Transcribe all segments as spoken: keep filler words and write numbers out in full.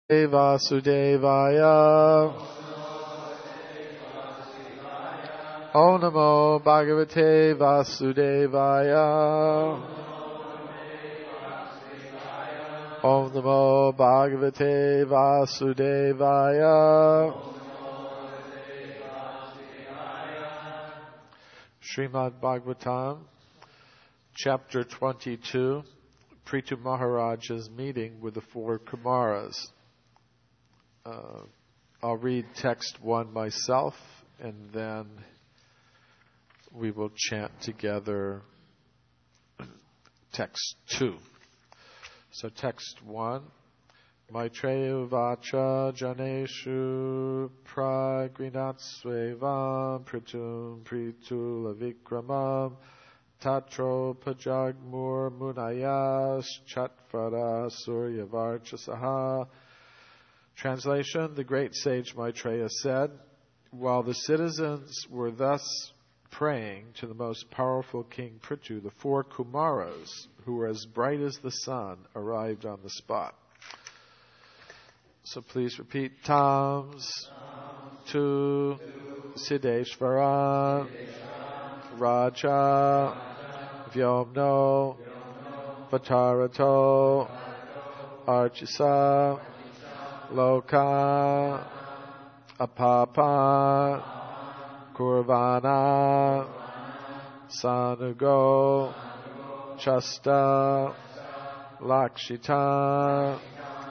Vasudevaya. Om Namo Bhagavate Vasudevaya. Om Namo Bhagavate Vasudevaya. Srimad Bhagavatam, Chapter twenty-two, Prithu Maharaja's meeting with the four Kumaras. Uh, I'll read text one myself, and then we will chant together text two. So text one. Maitreya vacha janeshu pragrinatsvevam pritum pritula vikramam tatro pajagmur munayas chatvara suryavarchasaha. Translation: The great sage Maitreya said, while the citizens were thus praying to the most powerful King Prithu, the four Kumaras, who were as bright as the sun, arrived on the spot. So please repeat. Tams, Tu, Siddheshvara, Raja, Vyomno, Vatarato, Archisa, Loka, Apapa, Kurvana, Sanugo, Chasta, Lakshita,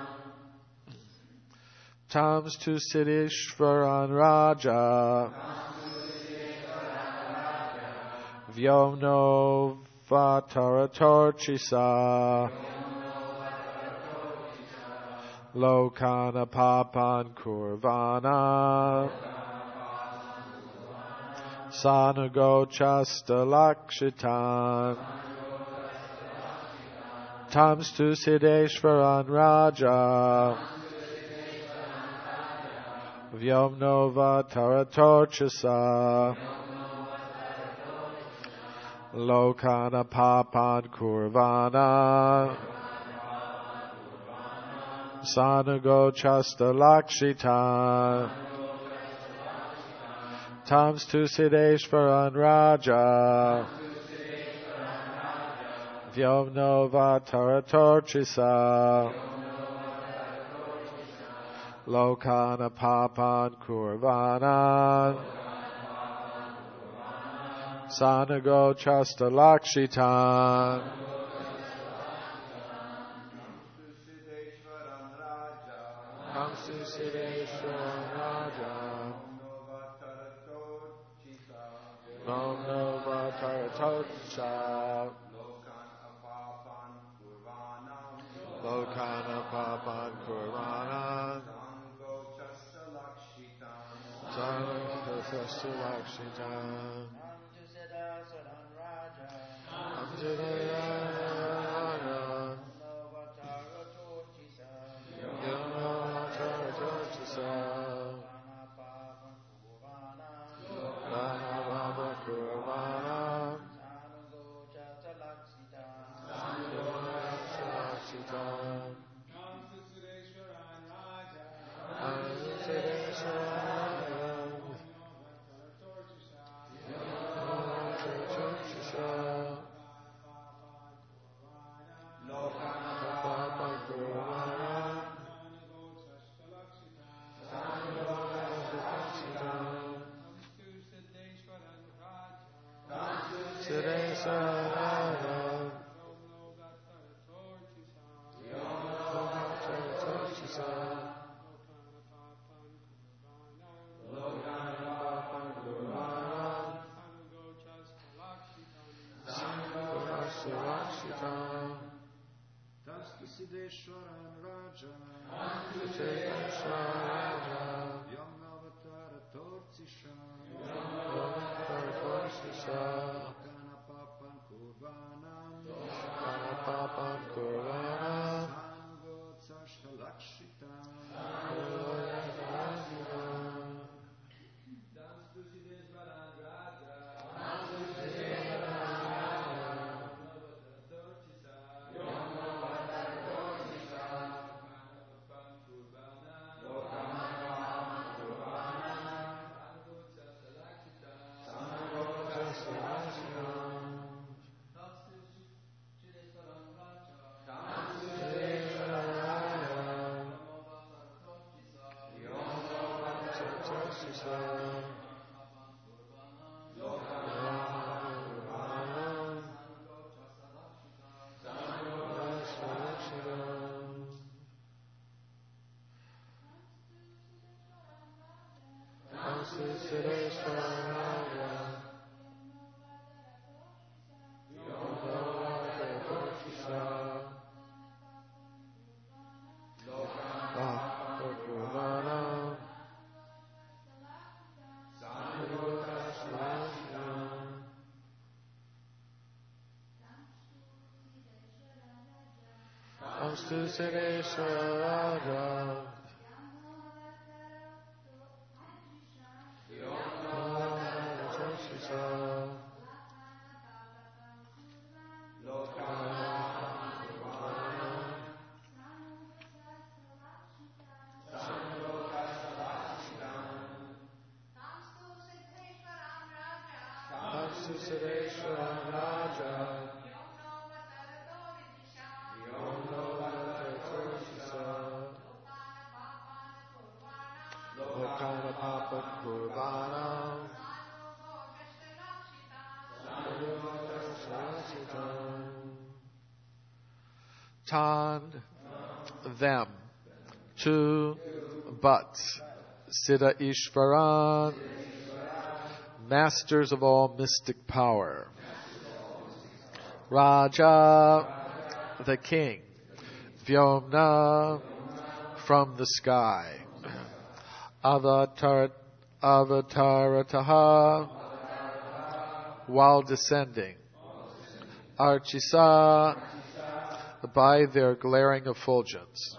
Tams tu Siddheshvaran Raja, Vyomno Vataratorchisa, Lokana Papan Kurvana, Sanugo Chasta Lakshitan, Tams tu Siddheshvaran Raja, Vyomno Vataratorchisa, Lokana Papan Kurvana, Sanugo Chasta Lakshita, Tams tu Siddheshvaran Raja, Vyomno Vataratorchisa, Lokana Papan Kurvana, Sanugo Chasta Lakshitan, Tams tu Siddheshvaran Raja, Vyomno Vataratorchisa, Lokana Papan Kurvana, Sanugo Chasta Lakshitan, Tan, them, to, but, Siddha Ishvaran, masters of all mystic power. Raja, the king. Vyomna, from the sky. Avatar, avatarataha, while descending. Archisa, by their glaring effulgence.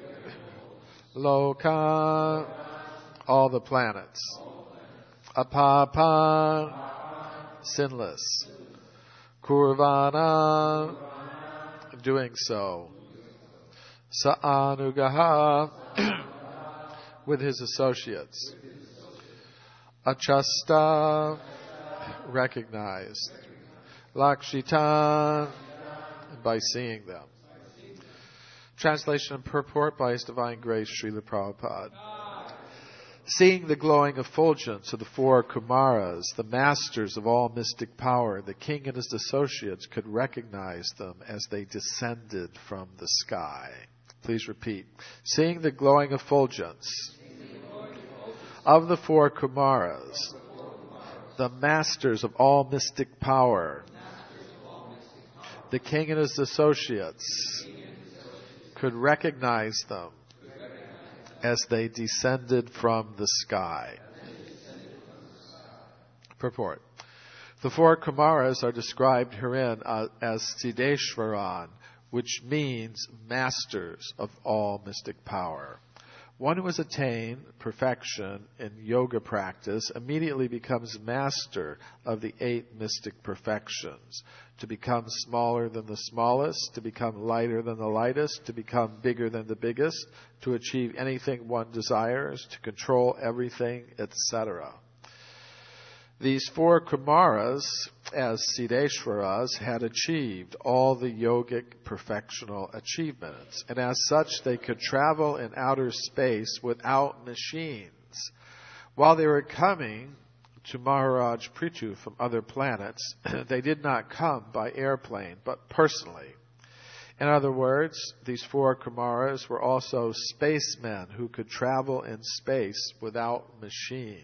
Loka, all the planets. Apapa, sinless. Kurvana, doing so. Sa'anugaha, with his associates. Achasta, recognized. Lakshita, by seeing them. Translation and purport by His Divine Grace Srila Prabhupada. Seeing the glowing effulgence of the four Kumaras, the masters of all mystic power, the king and his associates could recognize them as they descended from the sky. Please repeat. Seeing the glowing effulgence of the four Kumaras, the masters of all mystic power, the king and his associates could recognize them as they descended from the sky. Purport. The four Kumaras are described herein uh, as Siddheshwaran, which means masters of all mystic power. One who has attained perfection in yoga practice immediately becomes master of the eight mystic perfections. To become smaller than the smallest, to become lighter than the lightest, to become bigger than the biggest, to achieve anything one desires, to control everything, et cetera. These four Kumaras, as Siddheshwaras, had achieved all the yogic perfectional achievements, and as such they could travel in outer space without machines. While they were coming to Maharaj Prithu from other planets, they did not come by airplane, but personally. In other words, these four Kumaras were also spacemen who could travel in space without machines.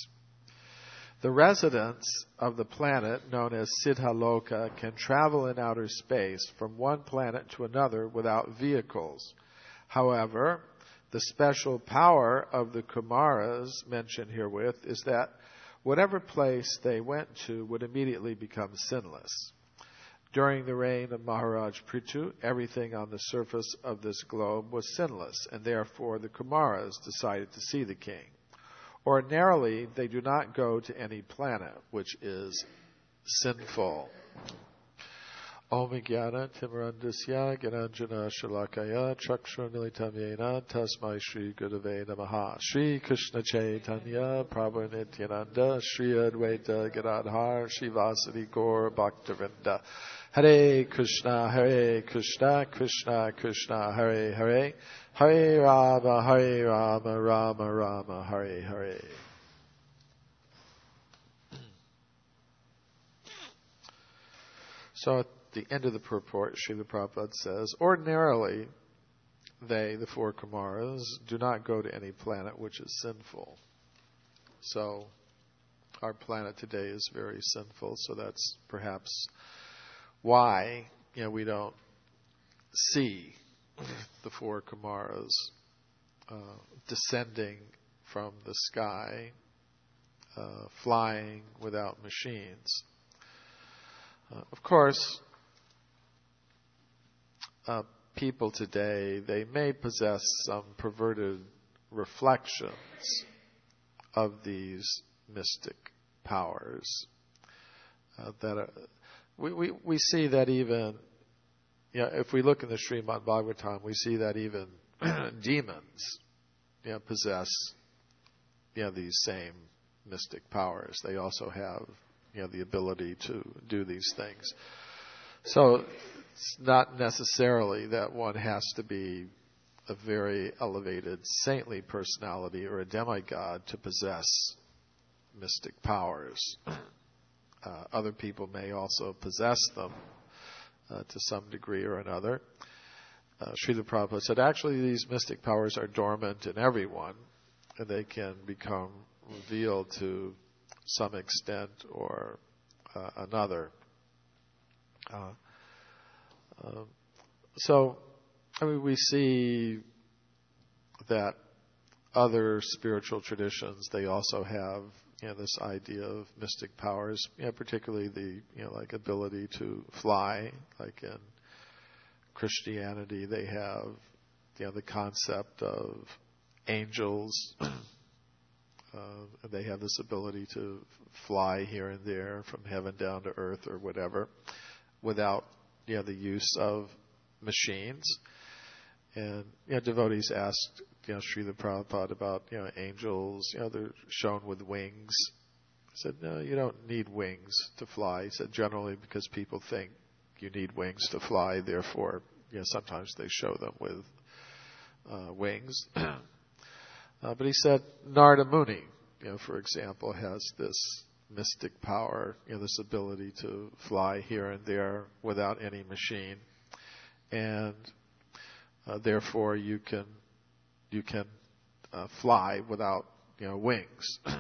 The residents of the planet, known as Siddhaloka, can travel in outer space from one planet to another without vehicles. However, the special power of the Kumaras mentioned herewith is that whatever place they went to would immediately become sinless. During the reign of Maharaj Prithu, everything on the surface of this globe was sinless, and therefore the Kumaras decided to see the king. Ordinarily, they do not go to any planet which is sinful. Om Jnana Timarandasya Gyananjana Shalakaya Chakshur Militam Yena Tasmai Shri Gurave Namaha Shri Krishna Chaitanya Prabhu Nityananda Shri Advaita Gadadhar Shri Vasadi Gaur Bhaktavinda Hare Krishna Hare Krishna Krishna Krishna Hare Hare Hare Rama Hare Rama Rama Rama Hare Hare. So at the end of the purport, Srila Prabhupada says, ordinarily, they, the four Kumaras, do not go to any planet which is sinful. So our planet today is very sinful, so that's perhaps why, you know, we don't see the four Kumaras uh, descending from the sky, uh, flying without machines. Uh, of course, uh, people today, they may possess some perverted reflections of these mystic powers. Uh, that are, we, we, we see that even, you know, if we look in the Srimad Bhagavatam, we see that even demons, you know, possess, you know, these same mystic powers. They also have, you know, the ability to do these things. So it's not necessarily that one has to be a very elevated saintly personality or a demigod to possess mystic powers. Uh, other people may also possess them uh, to some degree or another. Uh, Srila Prabhupada said, actually, these mystic powers are dormant in everyone, and they can become revealed to some extent or uh, another. Uh, uh, so, I mean, we see that other spiritual traditions, they also have, you know, this idea of mystic powers, you know, particularly the, you know, like ability to fly, like in Christianity, they have, you know, the concept of angels. Uh, they have this ability to fly here and there from heaven down to earth or whatever without, you know, the use of machines. And, you know, devotees asked, you know, Srila Prabhupada about, you know, angels, you know, they're shown with wings. He said, no, you don't need wings to fly. He said, generally because people think you need wings to fly, therefore, you know, sometimes they show them with uh, wings. uh, but he said, Narada Muni, you know, for example, has this mystic power, you know, this ability to fly here and there without any machine. And uh, therefore you can you can uh, fly without, you know, wings. uh,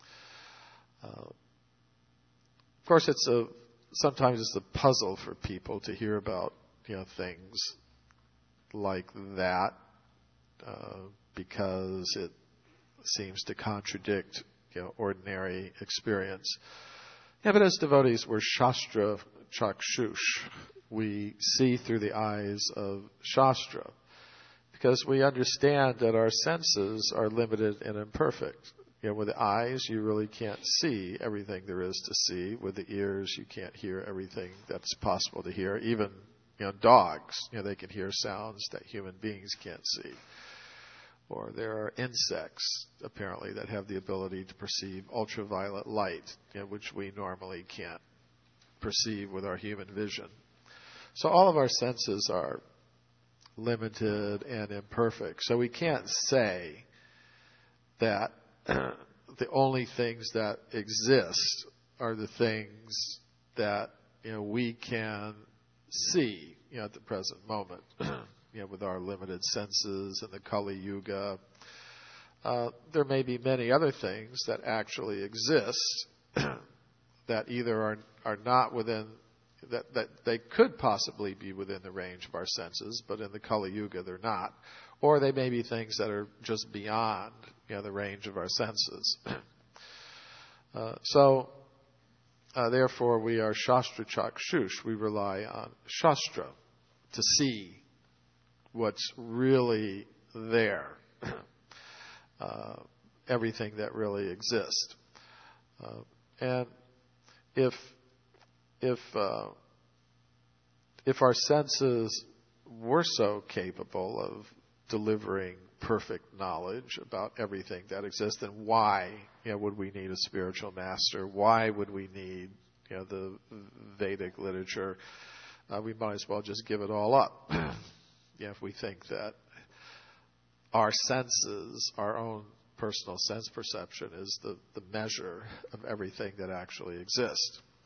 of course, it's a sometimes it's a puzzle for people to hear about, you know, things like that uh, because it seems to contradict, you know, ordinary experience. Yeah, but as devotees, we're Shastra Chakshush. We see through the eyes of Shastra because we understand that our senses are limited and imperfect. You know, with the eyes, you really can't see everything there is to see. With the ears, you can't hear everything that's possible to hear. Even, you know, dogs, you know, they can hear sounds that human beings can't see. Or there are insects, apparently, that have the ability to perceive ultraviolet light, you know, which we normally can't perceive with our human vision. So all of our senses are limited and imperfect. So we can't say that the only things that exist are the things that, you know, we can see, you know, at the present moment. You know, with our limited senses in the Kali Yuga. Uh, there may be many other things that actually exist that either are are not within, that, that they could possibly be within the range of our senses, but in the Kali Yuga they're not. Or they may be things that are just beyond, you know, the range of our senses. uh, so, uh, therefore, we are Shastra Chakshush. We rely on Shastra to see what's really there, uh, everything that really exists. Uh, and if if uh, if our senses were so capable of delivering perfect knowledge about everything that exists, then why, you know, would we need a spiritual master? Why would we need, you know, the Vedic literature? Uh, we might as well just give it all up. Yeah, if we think that our senses, our own personal sense perception, is the, the measure of everything that actually exists.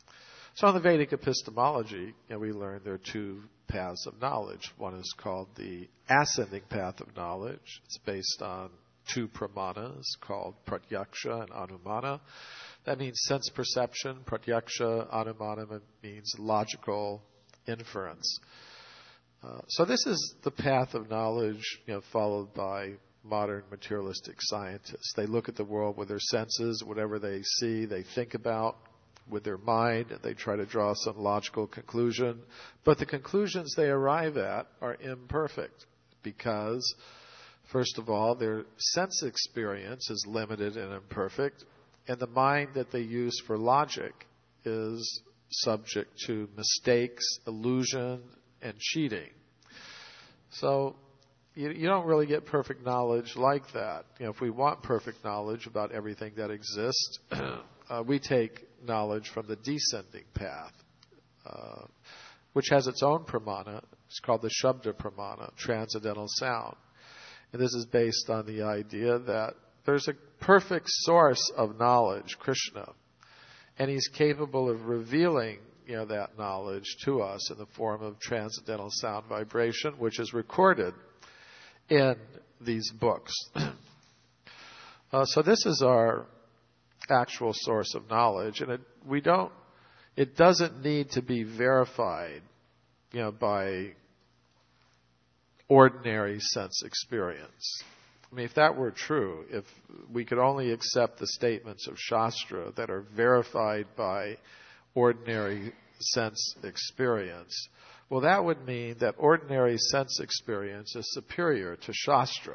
So in the Vedic epistemology, you know, we learn there are two paths of knowledge. One is called the ascending path of knowledge. It's based on two pramanas called pratyaksha and anumana. That means sense perception. Pratyaksha, anumana means logical inference. Uh, so this is the path of knowledge, you know, followed by modern materialistic scientists. They look at the world with their senses, whatever they see, they think about with their mind, and they try to draw some logical conclusion. But the conclusions they arrive at are imperfect because, first of all, their sense experience is limited and imperfect, and the mind that they use for logic is subject to mistakes, illusion, and cheating. So you, you don't really get perfect knowledge like that. You know, if we want perfect knowledge about everything that exists, uh, we take knowledge from the descending path, uh, which has its own pramana. It's called the Shabda Pramana, transcendental sound. And this is based on the idea that there's a perfect source of knowledge, Krishna, and he's capable of revealing, you know, that knowledge to us in the form of transcendental sound vibration, which is recorded in these books. uh, so this is our actual source of knowledge, and it, we don't. It doesn't need to be verified, you know, by ordinary sense experience. I mean, if that were true, if we could only accept the statements of Shastra that are verified by ordinary sense experience, well, that would mean that ordinary sense experience is superior to Shastra.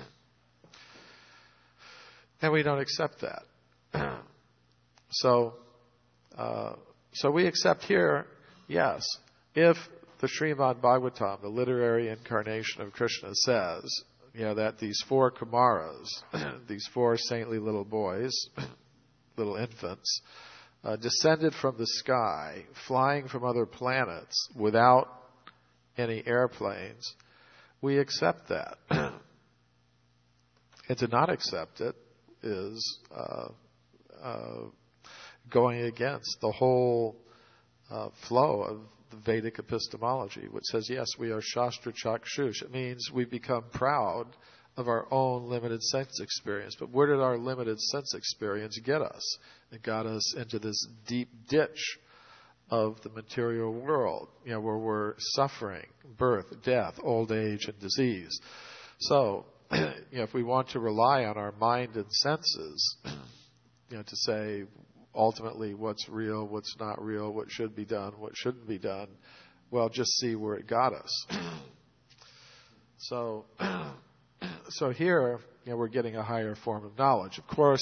And we don't accept that. so, uh, so we accept here, yes, if the Srimad Bhagavatam, the literary incarnation of Krishna, says, you know, that these four Kumaras, these four saintly little boys, little infants, uh, descended from the sky, flying from other planets without any airplanes, we accept that. And to not accept it is uh, uh, going against the whole uh, flow of the Vedic epistemology, which says, yes, we are Shastra Chakshush. It means we become proud of our own limited sense experience. But where did our limited sense experience get us? It got us into this deep ditch of the material world, you know, where we're suffering, birth, death, old age, and disease. So, you know, if we want to rely on our mind and senses, you know, to say ultimately what's real, what's not real, what should be done, what shouldn't be done, well, just see where it got us. So, so here, you know, we're getting a higher form of knowledge. Of course,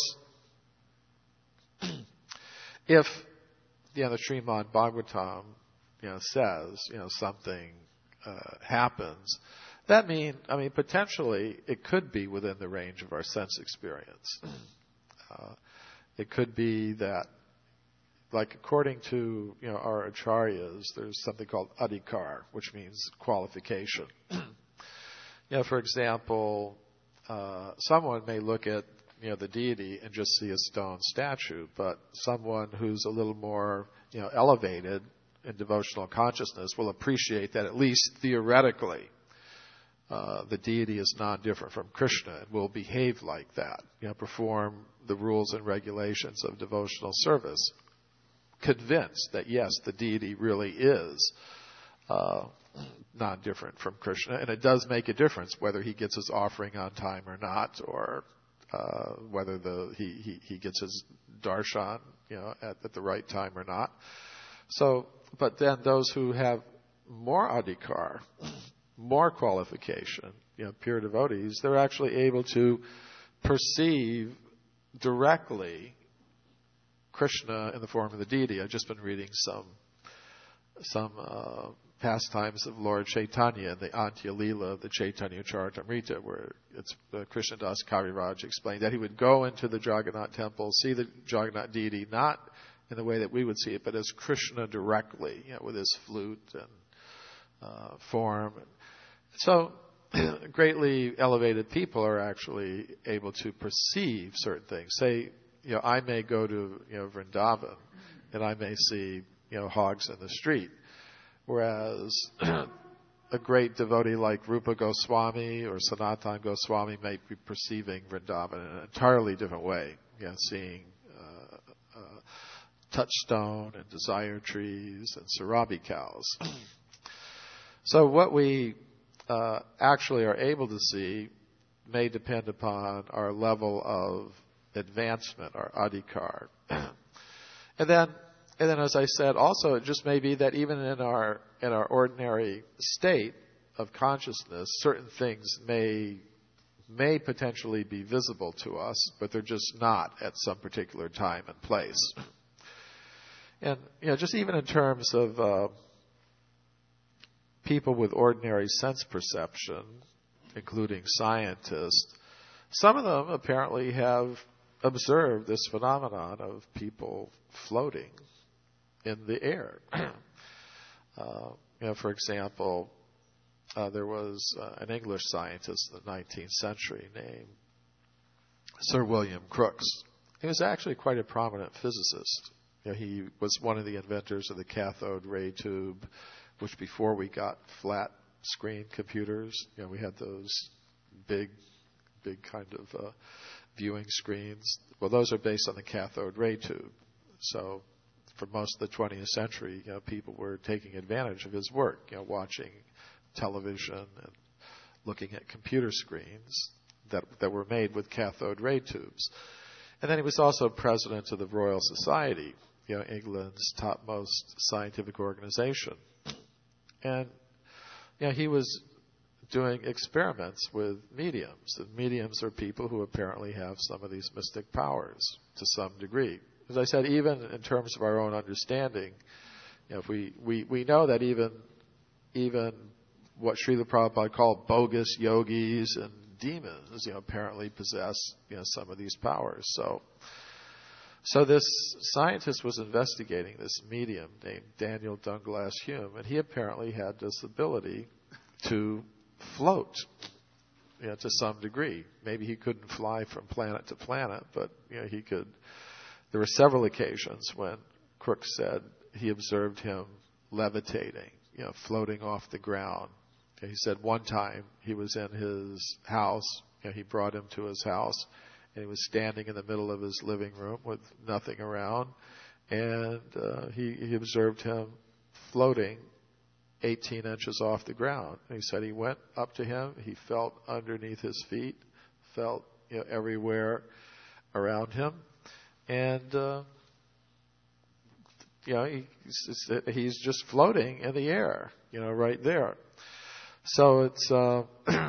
if, you know, the Srimad Bhagavatam, you know, says, you know, something uh, happens, that mean, I mean, potentially it could be within the range of our sense experience. Uh, it could be that, like according to, you know, our acharyas, there's something called adhikar, which means qualification. You know, for example, uh, someone may look at, you know, the deity and just see a stone statue, but someone who's a little more, you know, elevated in devotional consciousness will appreciate that at least theoretically uh, the deity is non-different from Krishna and will behave like that, you know, perform the rules and regulations of devotional service, convinced that yes, the deity really is uh, non-different from Krishna, and it does make a difference whether he gets his offering on time or not, or uh, whether the he, he, he gets his darshan, you know, at, at the right time or not. So, but then those who have more adhikar, more qualification, you know, pure devotees, they're actually able to perceive directly Krishna in the form of the deity. I've just been reading some some uh, pastimes of Lord Chaitanya in the Antya Leela of the Chaitanya Charitamrita, where it's uh, Krishna Das Kaviraj explained that he would go into the Jagannath temple, see the Jagannath deity, not in the way that we would see it, but as Krishna directly, you know, with his flute and uh, form. And so greatly elevated people are actually able to perceive certain things. Say, you know, I may go to, you know, Vrindavan, and I may see, you know, hogs in the street. Whereas a great devotee like Rupa Goswami or Sanatana Goswami may be perceiving Vrindavan in an entirely different way, you know, seeing uh, uh, touchstone and desire trees and sarabi cows. So what we uh, actually are able to see may depend upon our level of advancement, our adhikar. and then, and then, as I said, also it just may be that even in our in our ordinary state of consciousness, certain things may may potentially be visible to us, but they're just not at some particular time and place. And you know, just even in terms of uh, people with ordinary sense perception, including scientists, some of them apparently have observed this phenomenon of people floating in the air. uh, you know, for example, uh, there was uh, an English scientist in the nineteenth century named Sir William Crookes. He was actually quite a prominent physicist. You know, he was one of the inventors of the cathode ray tube, which before we got flat screen computers, you know, we had those big, big kind of uh, viewing screens. Well, those are based on the cathode ray tube. So for most of the twentieth century, you know, people were taking advantage of his work, you know, watching television and looking at computer screens that that were made with cathode ray tubes. And then he was also president of the Royal Society, you know, England's topmost scientific organization. And you know, he was doing experiments with mediums. And mediums are people who apparently have some of these mystic powers to some degree. As I said, even in terms of our own understanding, you know, if we, we, we know that even even what Srila Prabhupada called bogus yogis and demons, you know, apparently possess, you know, some of these powers. So So this scientist was investigating this medium named Daniel Dunglass Hume, and he apparently had this ability to float, you know, to some degree. Maybe he couldn't fly from planet to planet, but you know, he could. There were several occasions when Crookes said he observed him levitating, you know, floating off the ground. And he said one time he was in his house, you know, he brought him to his house, and he was standing in the middle of his living room with nothing around, and uh, he, he observed him floating eighteen inches off the ground. And he said he went up to him, he felt underneath his feet, felt, you know, everywhere around him, and uh, you know, he, he's just floating in the air, you know, right there. So it's uh,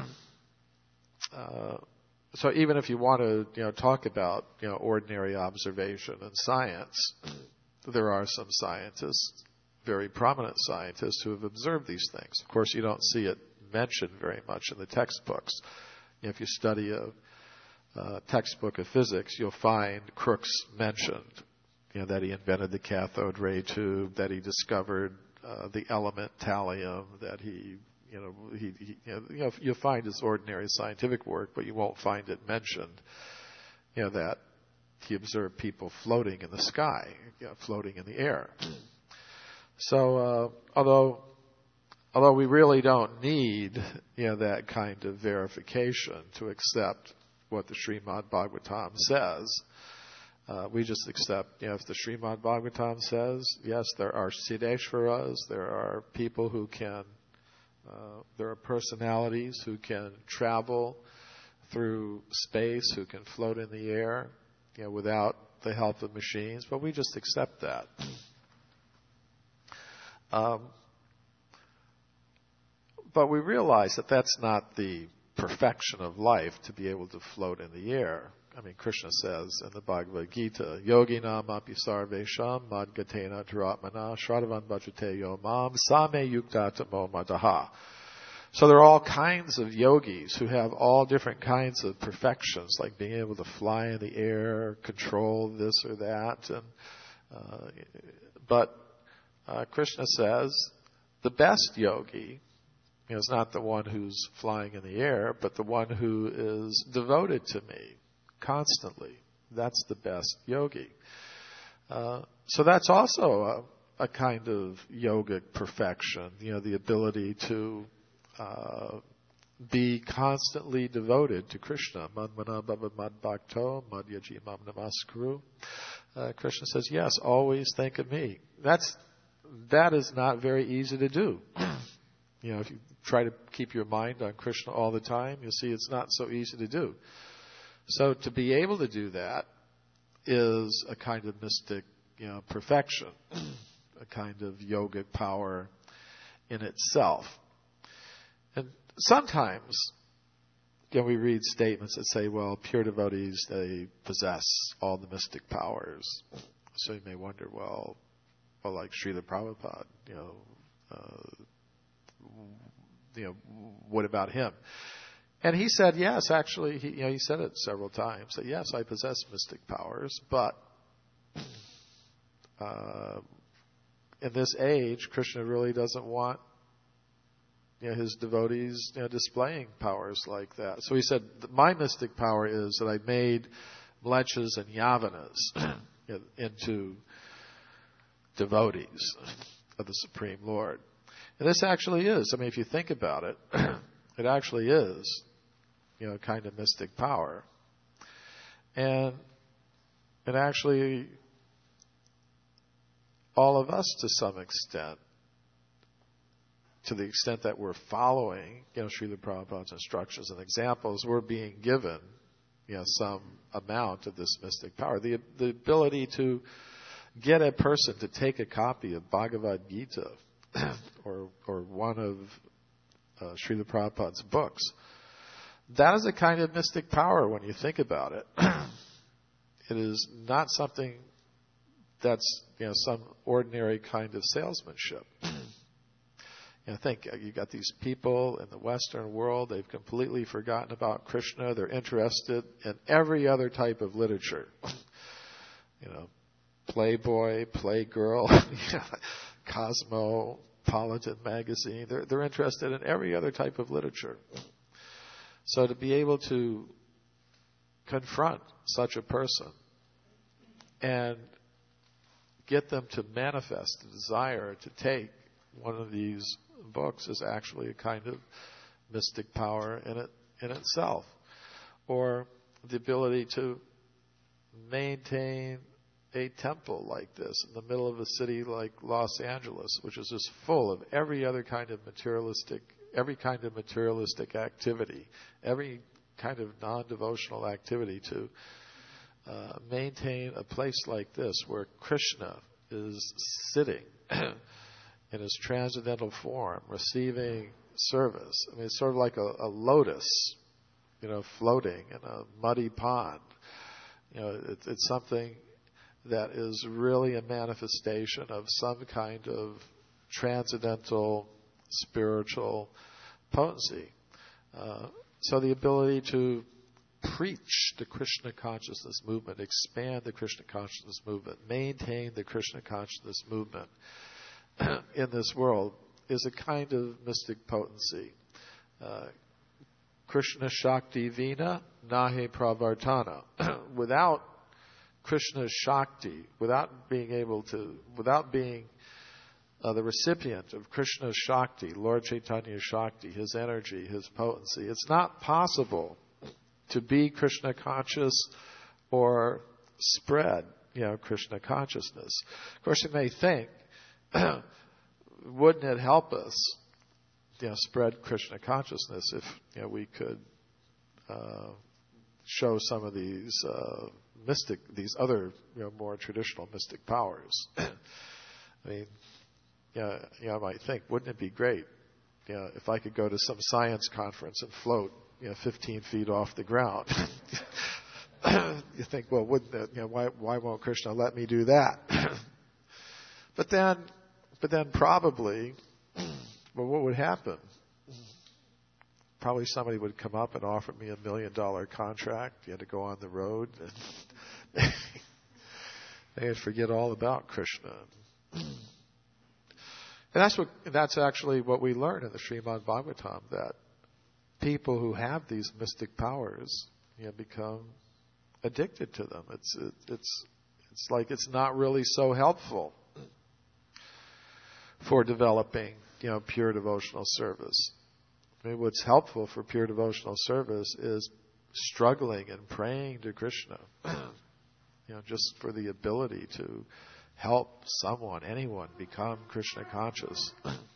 uh, so even if you want to, you know, talk about, you know, ordinary observation and science, there are some scientists, very prominent scientists, who have observed these things. Of course, you don't see it mentioned very much in the textbooks. You know, if you study a, a textbook of physics, you'll find Crookes mentioned. You know, that he invented the cathode ray tube, that he discovered uh, the element thallium, that he, you know, he, he you know, you know, you'll find his ordinary scientific work, but you won't find it mentioned. You know, that he observed people floating in the sky, you know, floating in the air. So, uh, although, although we really don't need, you know, that kind of verification to accept what the Srimad Bhagavatam says, uh, we just accept, you know, if the Srimad Bhagavatam says, yes, there are Siddheshwaras, there are people who can, uh, there are personalities who can travel through space, who can float in the air, you know, without the help of machines, but we just accept that. Um, but we realize that that's not the perfection of life, to be able to float in the air. I mean, Krishna says in the Bhagavad Gita, Yoginam api sarvesham madgatena duratmana shradavan bhajate yomam same yuktatamo madaha. So there are all kinds of yogis who have all different kinds of perfections, like being able to fly in the air, control this or that. And uh, but Uh, Krishna says, the best yogi, you know, is not the one who's flying in the air, but the one who is devoted to me constantly. That's the best yogi. Uh, so that's also a kind of yogic perfection, you know, the ability to uh, be constantly devoted to Krishna. Manmana bhava mad bhakto madhyaji mam namaskuru. Uh, Krishna says, yes, always think of me. That's that is not very easy to do. You know, if you try to keep your mind on Krishna all the time, you'll see it's not so easy to do. So to be able to do that is a kind of mystic, you know, perfection, a kind of yogic power in itself. And sometimes, you know, we read statements that say, well, pure devotees, they possess all the mystic powers. So you may wonder, well, well, like Srila Prabhupada, you know, uh, you know, what about him? And he said, yes, actually, he, you know, he said it several times, that yes, I possess mystic powers, but uh, in this age, Krishna really doesn't want, you know, his devotees, you know, displaying powers like that. So he said, my mystic power is that I made mlechas and yavanas into devotees of the Supreme Lord. And this actually is, I mean, if you think about it, it actually is, you know, kind of mystic power. And and actually, all of us to some extent, to the extent that we're following, you know, Srila Prabhupada's instructions and examples, we're being given, you know, some amount of this mystic power. The the ability to get a person to take a copy of Bhagavad Gita or or one of uh, Srila Prabhupada's books, that is a kind of mystic power when you think about it. It is not something that's, you know, some ordinary kind of salesmanship. You know, think, you got these people in the Western world, they've completely forgotten about Krishna. They're interested in every other type of literature. You know, Playboy, Playgirl, Cosmopolitan magazine. They're, they're interested in every other type of literature. So to be able to confront such a person and get them to manifest a desire to take one of these books is actually a kind of mystic power in it in itself. Or the ability to maintain a temple like this in the middle of a city like Los Angeles, which is just full of every other kind of materialistic, every kind of materialistic activity, every kind of non-devotional activity, to uh, maintain a place like this where Krishna is sitting in his transcendental form, receiving service. I mean, it's sort of like a, a lotus, you know, floating in a muddy pond. You know, it, it's something that is really a manifestation of some kind of transcendental spiritual potency. Uh, so the ability to preach the Krishna consciousness movement, expand the Krishna consciousness movement, maintain the Krishna consciousness movement in this world is a kind of mystic potency. Uh, Krishna Shakti Vina Nahe Pravartana. Without Krishna's Shakti, without being able to, without being uh, the recipient of Krishna's Shakti, Lord Chaitanya's Shakti, his energy, his potency, it's not possible to be Krishna conscious or spread, you know, Krishna consciousness. Of course, you may think, wouldn't it help us, you know, spread Krishna consciousness if, you know, we could uh, show some of these uh, mystic, these other, you know, more traditional mystic powers? I mean, you know, you know, I might think, wouldn't it be great, you know, if I could go to some science conference and float, you know, fifteen feet off the ground? You think, well, wouldn't it, you know, why why won't Krishna let me do that? But then, but then probably, well, what would happen? Probably somebody would come up and offer me a million dollar contract. You had to go on the road, and they would forget all about Krishna. And that's what that's actually what we learn in the Srimad Bhagavatam, that people who have these mystic powers, you know, become addicted to them. It's it, it's it's like it's not really so helpful. for developing, you know, pure devotional service. I mean, what's helpful for pure devotional service is struggling and praying to Krishna, you know, just for the ability to help someone, anyone, become Krishna conscious.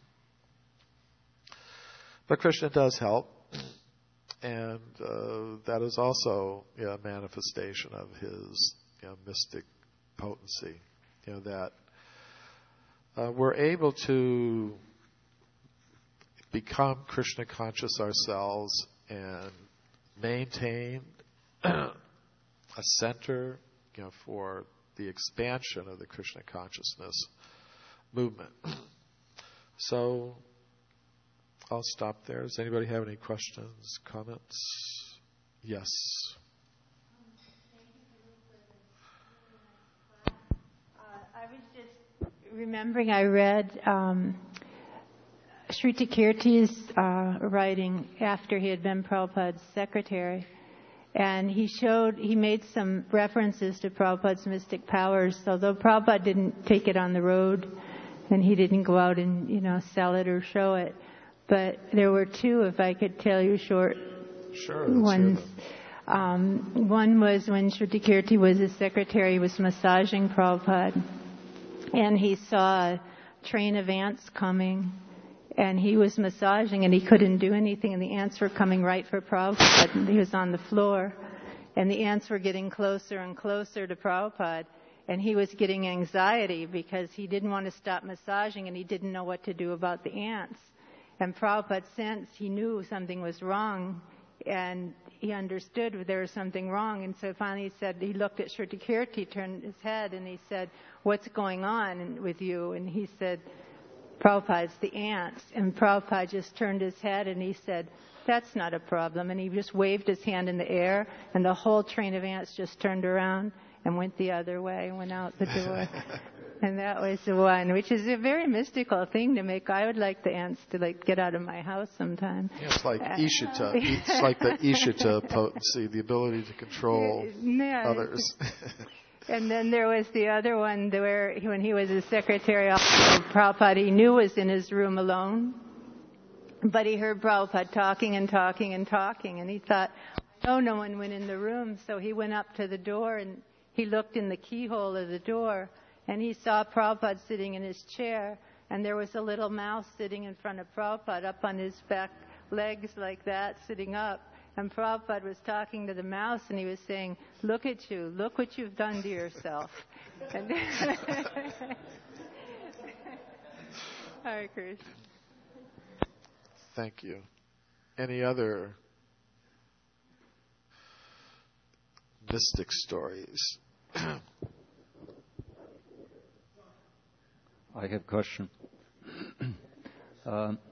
But Krishna does help, and uh, that is also, you know, a manifestation of his, you know, mystic potency. You know, that uh, we're able to become Krishna conscious ourselves and maintain a center, you know, for the expansion of the Krishna consciousness movement. So I'll stop there. Does anybody have any questions, comments? Yes. Uh, I was just remembering I read um, Shruti Kirti's uh, writing after he had been Prabhupada's secretary. And he showed, he made some references to Prabhupada's mystic powers, although Prabhupada didn't take it on the road and he didn't go out and, you know, sell it or show it. But there were two, if I could tell you short sure, ones. Um, one was when Shruti Kirti was his secretary, he was massaging Prabhupada. And he saw a train of ants coming. And he was massaging and he couldn't do anything. And the ants were coming right for Prabhupada. And he was on the floor. And the ants were getting closer and closer to Prabhupada. And he was getting anxiety because he didn't want to stop massaging and he didn't know what to do about the ants. And Prabhupada sensed, he knew something was wrong, and he understood there was something wrong. And so finally he said, he looked at Shruti Kirti, turned his head, and he said, "What's going on with you?" And he said, "Prabhupada, it's the ants." And Prabhupada just turned his head and he said, "That's not a problem." And he just waved his hand in the air, and the whole train of ants just turned around and went the other way and went out the door. And that was the one, which is a very mystical thing to make. I would like the ants to like get out of my house sometime. Yeah, it's like Ishita. It's like the Ishita potency, the ability to control yeah. others. And then there was the other one where when he was a secretary, Prabhupada he knew was in his room alone. But he heard Prabhupada talking and talking and talking. And he thought, oh, no one went in the room. So he went up to the door and he looked in the keyhole of the door. And he saw Prabhupada sitting in his chair, and there was a little mouse sitting in front of Prabhupada up on his back legs like that, sitting up. And Prabhupada was talking to the mouse, and he was saying, "Look at you. Look what you've done to yourself." And Hare Krishna. Thank you. Any other mystic stories? I have a question. um,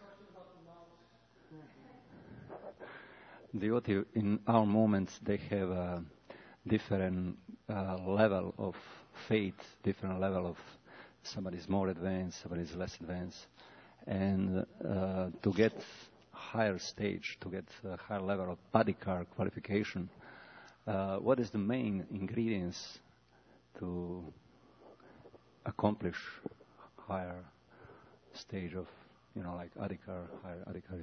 devotee, in our moments, they have a different uh, level of faith, different level of somebody is more advanced, somebody is less advanced. And uh, to get higher stage, to get a higher level of adhikar qualification, uh, what is the main ingredients to accomplish higher stage of, you know, like adhikar, higher adhikari?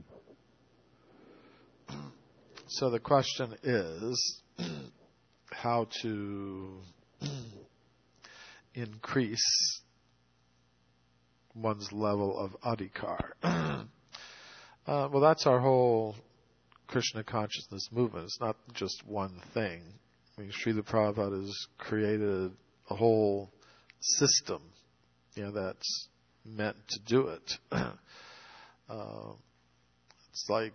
So the question is how to increase one's level of adhikar. uh, well, that's our whole Krishna consciousness movement. It's not just one thing. I mean, Srila Prabhupada has created a whole system, you know, that's meant to do it. uh, it's like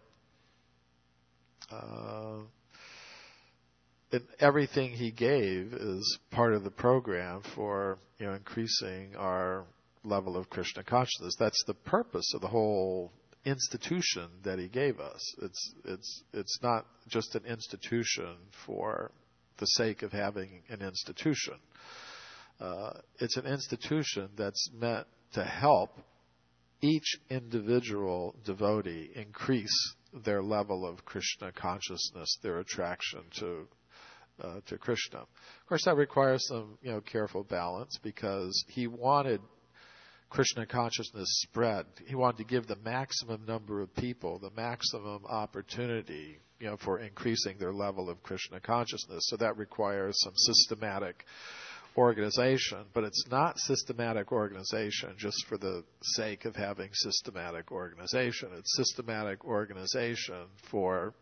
uh, it, everything he gave is part of the program for, you know, increasing our level of Krishna consciousness. That's the purpose of the whole institution that he gave us. It's it's it's not just an institution for the sake of having an institution. Uh, it's an institution that's meant to help each individual devotee increase their level of Krishna consciousness, their attraction to uh, to Krishna. Of course, that requires some, you know, careful balance, because he wanted Krishna consciousness spread. He wanted to give the maximum number of people the maximum opportunity, you know, for increasing their level of Krishna consciousness. So that requires some systematic organization, but it's not systematic organization just for the sake of having systematic organization. It's systematic organization for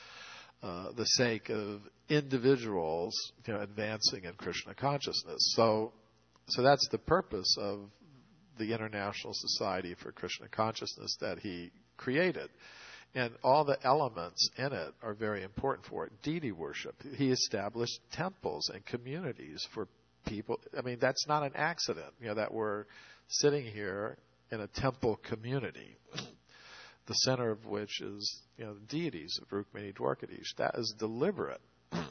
uh, the sake of individuals, you know, advancing in Krishna consciousness. So, so that's the purpose of the International Society for Krishna Consciousness that he created. And all the elements in it are very important for it. Deity worship. He established temples and communities for people. I mean, that's not an accident, you know, that we're sitting here in a temple community, the center of which is, you know, the deities of Rukmini Dwarkadish. That is deliberate.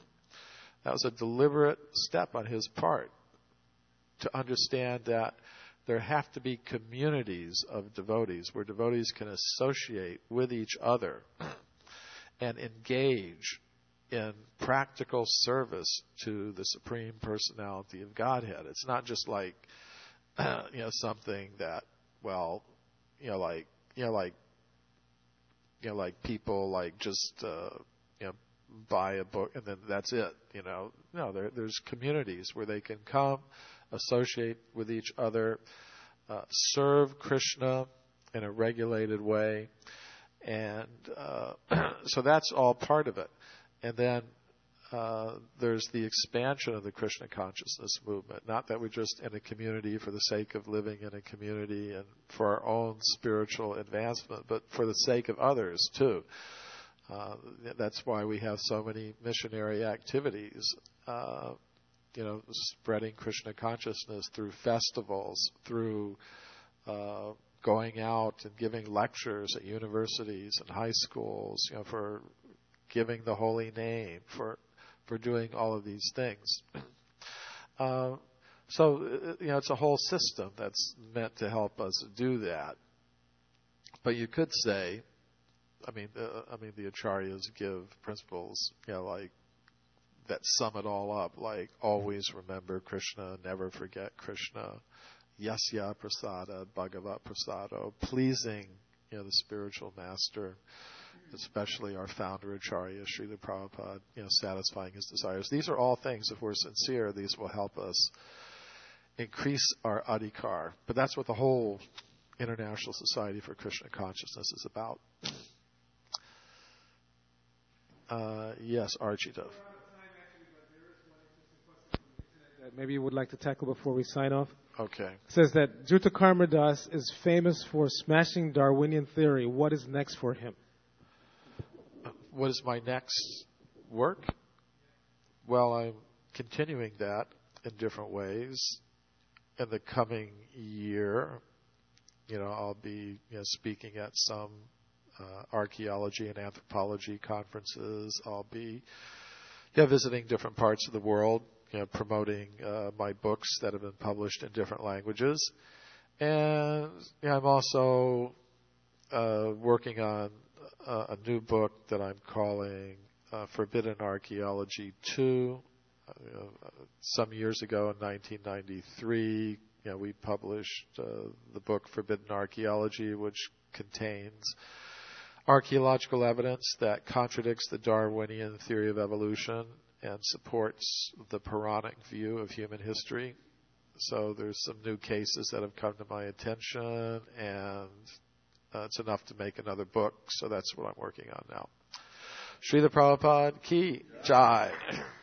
That was a deliberate step on his part to understand that there have to be communities of devotees where devotees can associate with each other and engage in practical service to the Supreme Personality of Godhead. It's not just like, uh, you know, something that, well, you know, like, you know, like, you know, like people like just, uh, you know, buy a book and then that's it. You know, no, there, there's communities where they can come, associate with each other, uh, serve Krishna in a regulated way, and uh, so that's all part of it. And then uh, there's the expansion of the Krishna consciousness movement. Not that we're just in a community for the sake of living in a community and for our own spiritual advancement, but for the sake of others too. Uh, that's why we have so many missionary activities, uh, you know, spreading Krishna consciousness through festivals, through uh, going out and giving lectures at universities and high schools, you know, for giving the holy name, for for doing all of these things. Uh, so, you know, it's a whole system that's meant to help us do that. But you could say, I mean, uh, I mean, the acharyas give principles, you know, like that sum it all up, like always remember Krishna, never forget Krishna, yasya prasada, bhagavat prasado, pleasing, you know, the spiritual master, especially our founder Acharya, Srila Prabhupada, you know, satisfying his desires. These are all things, if we're sincere, these will help us increase our adhikar. But that's what the whole International Society for Krishna Consciousness is about. Uh, yes, Archita. That maybe you would like to tackle before we sign off. Okay. It says that Jutta Karma Das is famous for smashing Darwinian theory. What is next for him? What is my next work? Well, I'm continuing that in different ways. In the coming year, you know, I'll be, you know, speaking at some uh, archaeology and anthropology conferences. I'll be, yeah, visiting different parts of the world, you know, promoting uh, my books that have been published in different languages. And yeah, I'm also uh, working on Uh, a new book that I'm calling uh, Forbidden Archaeology two. Uh, some years ago in nineteen ninety-three, you know, we published uh, the book Forbidden Archaeology, which contains archaeological evidence that contradicts the Darwinian theory of evolution and supports the Puranic view of human history. So there's some new cases that have come to my attention, and Uh, it's enough to make another book, so that's what I'm working on now. Srila Prabhupada Ki Jai.